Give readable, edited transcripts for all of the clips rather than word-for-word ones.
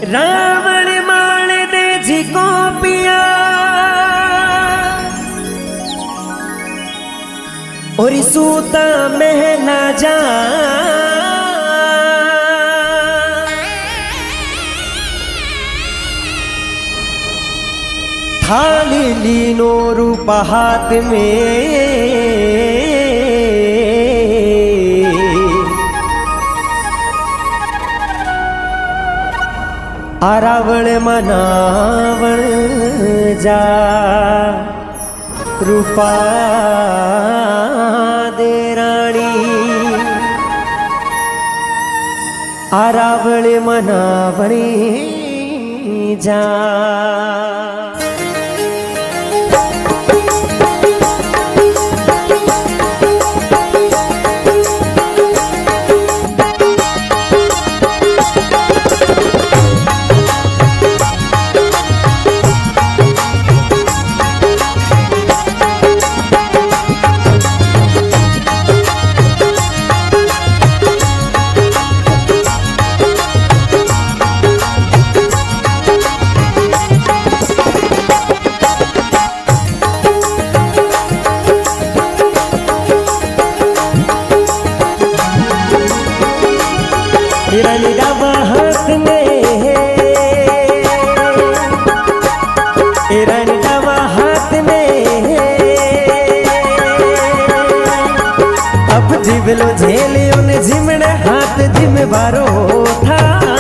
रावण माल दे जी को पिया और सूता महला जा थाली लीनो रूप हाथ में रावण मनावण जा रूपा दे रानी रावण मनावण जा। रानी डाबा हाथ में रानी डाबा हाथ में अब जिबलो झेलियो ने जिमने हाथ जिम्मेवारो था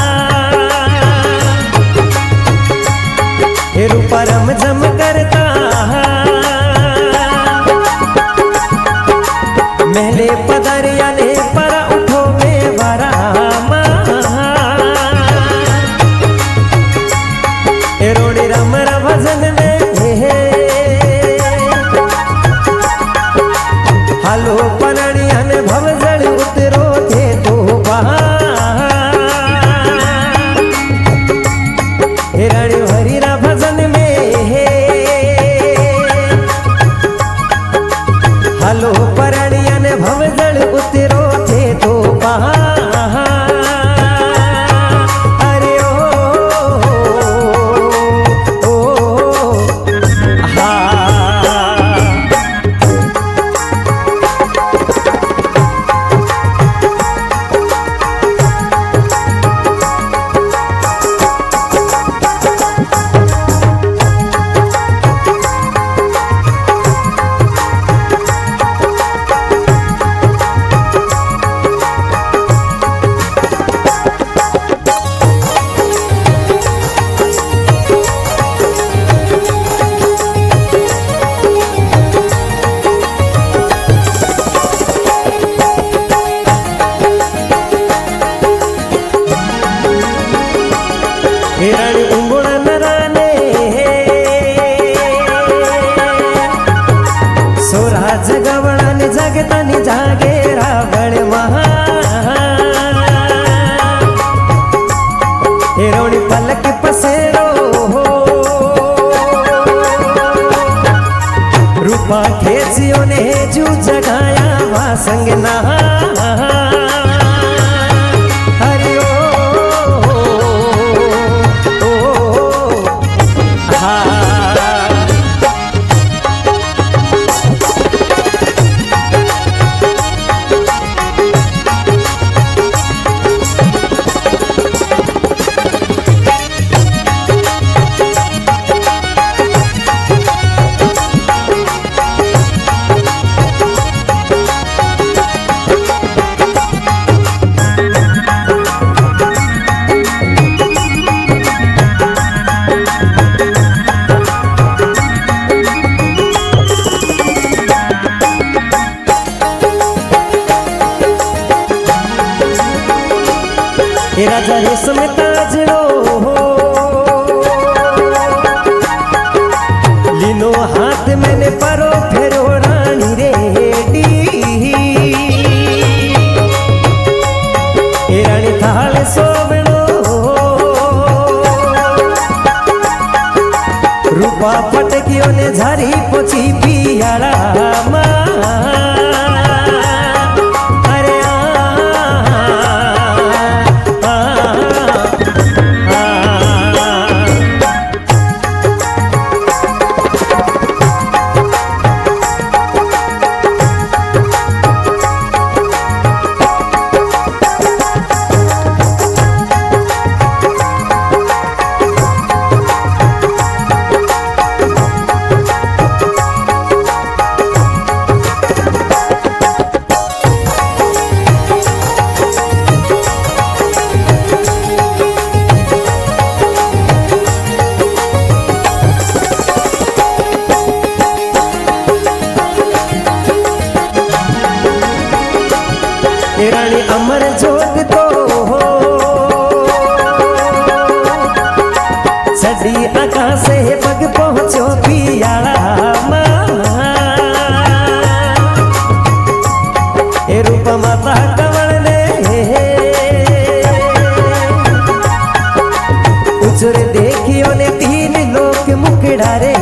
रूपा रम जम करता महले पदारिया ने परा उठो में वारा रोड़ी राम रा भजन में हालो पराणिया ने भवजल उतरो थे तो रानी हरी रा भजन में हालो पराणिया ने भवजल उतरो थे तो रानी उंगुड़ नराने सोरा जगवड़ा ने जागता ने जागे रावण महा रोणी पलक पसेरो रूपा खेचियो ने जू जगाया वासंग ना राजा रेशम ताजड़ो लीनो हाथ मैंने परो फेरो रानी रेडी रानी थाल सोवड़ो रूपा पटकियो ने झारी पोछी पियाड़ा अरे अमर जोग तो सड़ी आकाश से पग पहुंचो पियाला ए रूप माता कमल ने उचर देखियो ने तीन लोक मुकड़ा रे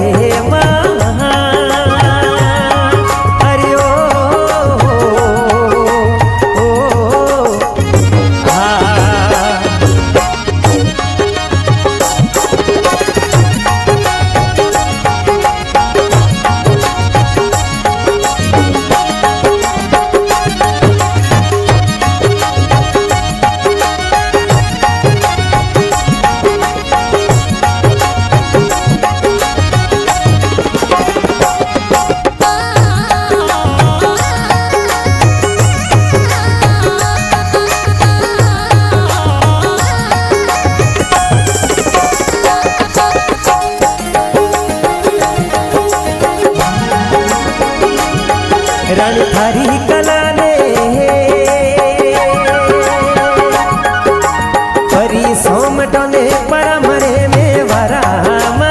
रानी थारी कला ने परी सोमटो ने परमरे में वरामा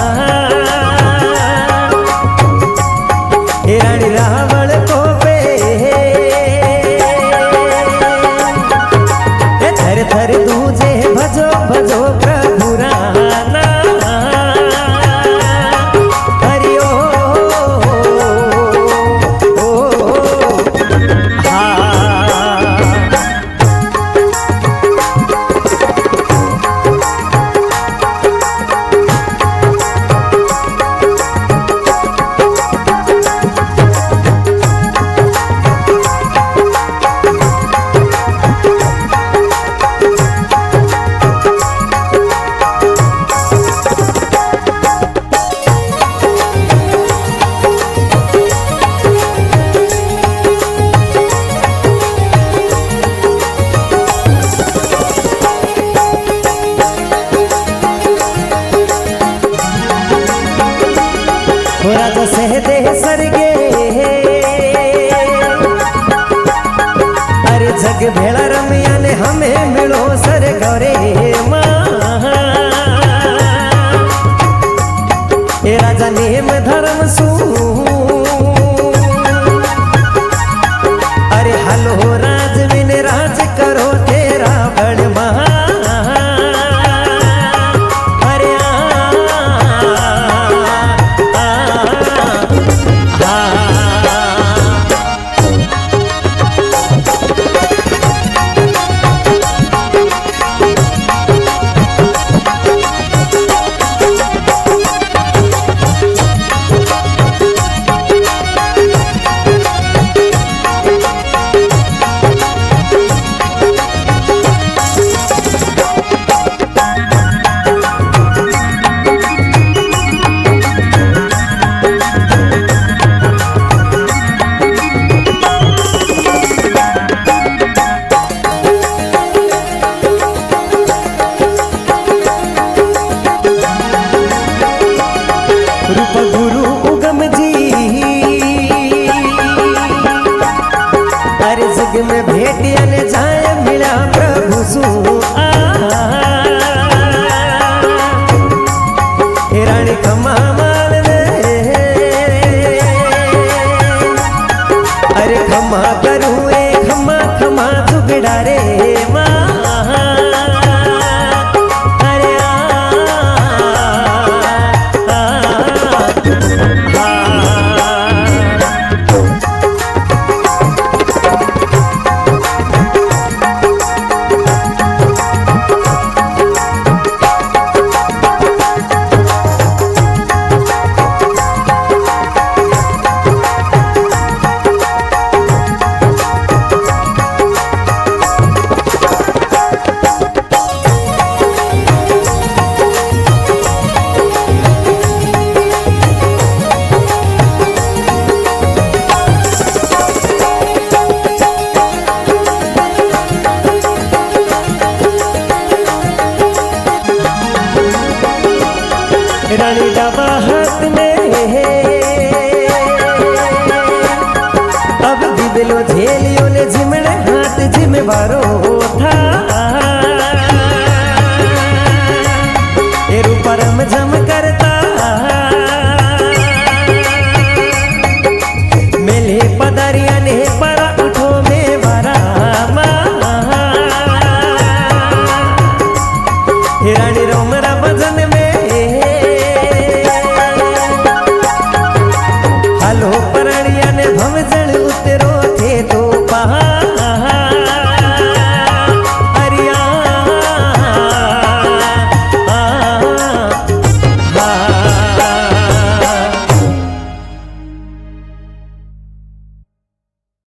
रानी रावण को पे थर थर दूजे भजो भजो प्रभु राना राजा सहदे सरगे अरे जग भेड़ा रमिया ने हमें मिलो सर गौरे ए राजा नेम धर्म सू अरे हलो राज विन राज करो तेरा बड़ महा में भेटिया ने जाए मिला प्रभु सू रानी खमा माल ने अरे खमा करूँ खमा खमा जुगड़ा रे माँ